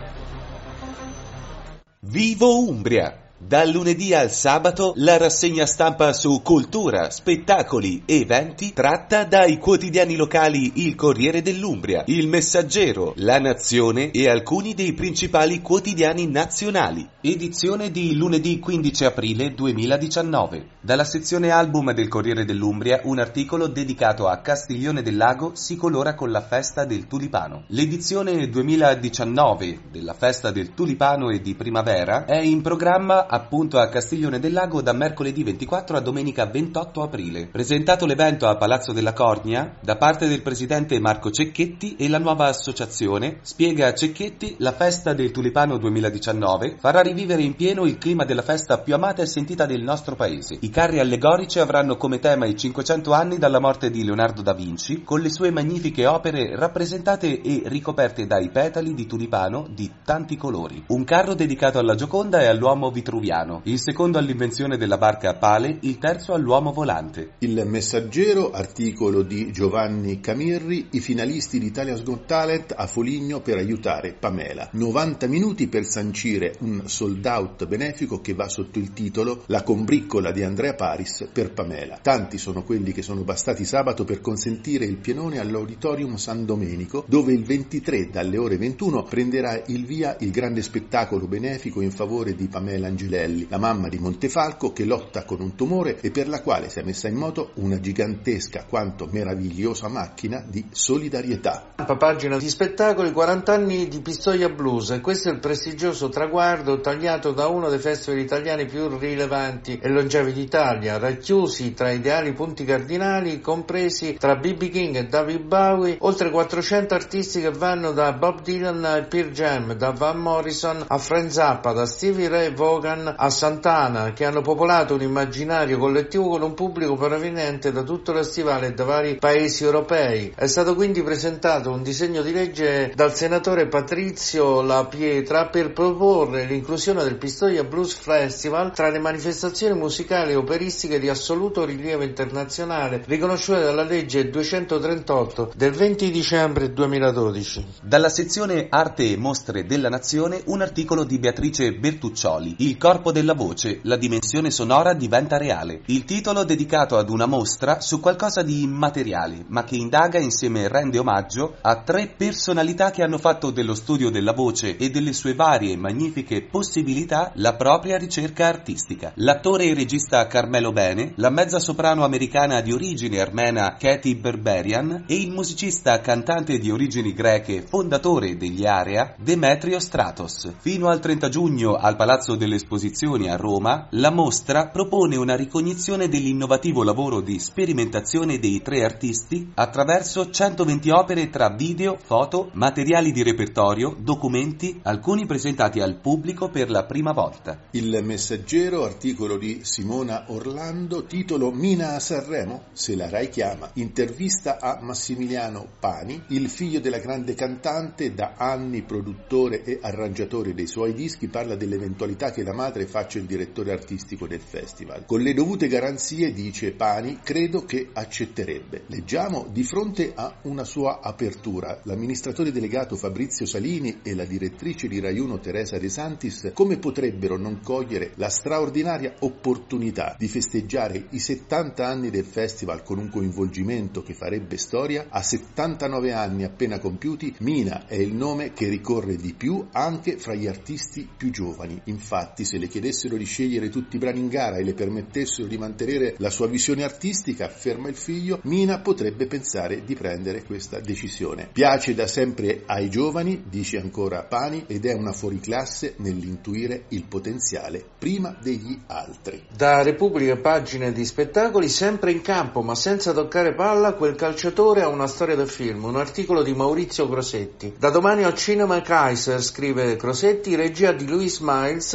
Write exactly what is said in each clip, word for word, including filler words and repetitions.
Vivo Umbria! Dal lunedì al sabato la rassegna stampa su cultura, spettacoli, eventi tratta dai quotidiani locali Il Corriere dell'Umbria, Il Messaggero, La Nazione e alcuni dei principali quotidiani nazionali. Edizione di lunedì quindici aprile duemiladiciannove. Dalla sezione album del Corriere dell'Umbria un articolo dedicato a Castiglione del Lago si colora con la festa del tulipano. L'edizione duemiladiciannove della festa del tulipano e di primavera è in programma appunto a Castiglione del Lago da mercoledì ventiquattro a domenica ventotto aprile. Presentato l'evento a Palazzo della Cornia da parte del presidente Marco Cecchetti e la nuova associazione, spiega Cecchetti, la festa del tulipano duemiladiciannove farà rivivere in pieno il clima della festa più amata e sentita del nostro paese. I carri allegorici avranno come tema i cinquecento anni dalla morte di Leonardo da Vinci, con le sue magnifiche opere rappresentate e ricoperte dai petali di tulipano di tanti colori. Un carro dedicato alla Gioconda e all'uomo vitruviano, il secondo all'invenzione della barca a pale, il terzo all'uomo volante. Il Messaggero, articolo di Giovanni Camirri, i finalisti di Italia's Got Talent a Foligno per aiutare Pamela. novanta minuti per sancire un sold out benefico che va sotto il titolo La combriccola di Andrea Paris per Pamela. Tanti sono quelli che sono bastati sabato per consentire il pienone all'Auditorium San Domenico, dove il ventitré dalle ore ventuno prenderà il via il grande spettacolo benefico in favore di Pamela Angelelli, la mamma di Montefalco che lotta con un tumore e per la quale si è messa in moto una gigantesca quanto meravigliosa macchina di solidarietà. Pagina di spettacoli, quaranta anni di Pistoia Blues, e questo è il prestigioso traguardo tagliato da uno dei festival italiani più rilevanti e longevi d'Italia, racchiusi tra ideali punti cardinali, compresi tra B B King e David Bowie, oltre quattrocento artisti che vanno da Bob Dylan a Pearl Jam, da Van Morrison a Frank Zappa, da Stevie Ray Vaughan a Santana, che hanno popolato un immaginario collettivo con un pubblico proveniente da tutto lo stivale e da vari paesi europei. È stato quindi presentato un disegno di legge dal senatore Patrizio La Pietra per proporre l'inclusione del Pistoia Blues Festival tra le manifestazioni musicali e operistiche di assoluto rilievo internazionale riconosciute dalla legge duecentotrentotto del venti dicembre duemiladodici. Dalla sezione Arte e Mostre della Nazione un articolo di Beatrice Bertuccioli, Il corpo della voce, la dimensione sonora diventa reale. Il titolo dedicato ad una mostra su qualcosa di immateriale, ma che indaga insieme e rende omaggio a tre personalità che hanno fatto dello studio della voce e delle sue varie magnifiche possibilità la propria ricerca artistica. L'attore e regista Carmelo Bene, la mezza soprano americana di origine armena Katy Berberian e il musicista cantante di origini greche, fondatore degli Area, Demetrio Stratos. Fino al trenta giugno al Palazzo delle Esposizioni a Roma, la mostra propone una ricognizione dell'innovativo lavoro di sperimentazione dei tre artisti attraverso centoventi opere tra video, foto, materiali di repertorio, documenti, alcuni presentati al pubblico per la prima volta. Il Messaggero, articolo di Simona Orlando, titolo Mina a Sanremo, se la Rai chiama. Intervista a Massimiliano Pani, il figlio della grande cantante, da anni produttore e arrangiatore dei suoi dischi, parla dell'eventualità che la madre faccia il direttore artistico del festival. Con le dovute garanzie, dice Pani, credo che accetterebbe. Leggiamo, di fronte a una sua apertura, l'amministratore delegato Fabrizio Salini e la direttrice di Rai uno Teresa De Santis come potrebbero non cogliere la straordinaria opportunità di festeggiare i settanta anni del festival con un coinvolgimento che farebbe storia? A settantanove anni appena compiuti, Mina è il nome che ricorre di più anche fra gli artisti più giovani. Infatti, se le chiedessero di scegliere tutti i brani in gara e le permettessero di mantenere la sua visione artistica, afferma il figlio, Mina potrebbe pensare di prendere questa decisione. Piace da sempre ai giovani, dice ancora Pani, ed è una fuoriclasse nell'intuire il potenziale prima degli altri. Da Repubblica, pagine di spettacoli, sempre in campo ma senza toccare palla, quel calciatore ha una storia da film, un articolo di Maurizio Crosetti. Da domani al cinema Kaiser, scrive Crosetti, regia di Louis Miles, la vicenda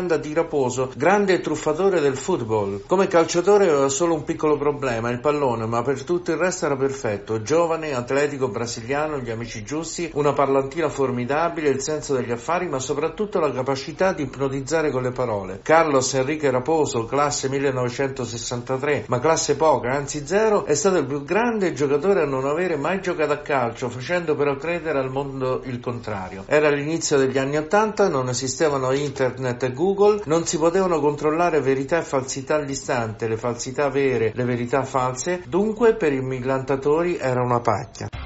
Miranda di Raposo, grande truffatore del football. Come calciatore aveva solo un piccolo problema, il pallone, ma per tutto il resto era perfetto. Giovane, atletico, brasiliano, gli amici giusti, una parlantina formidabile, il senso degli affari, ma soprattutto la capacità di ipnotizzare con le parole. Carlos Enrique Raposo, classe millenovecentosessantatré, ma classe poca, anzi zero, è stato il più grande giocatore a non avere mai giocato a calcio, facendo però credere al mondo il contrario. Era l'inizio degli anni ottanta, non esistevano internet e Google, non si potevano controllare verità e falsità all'istante, le falsità vere, le verità false, dunque per i millantatori era una pacchia.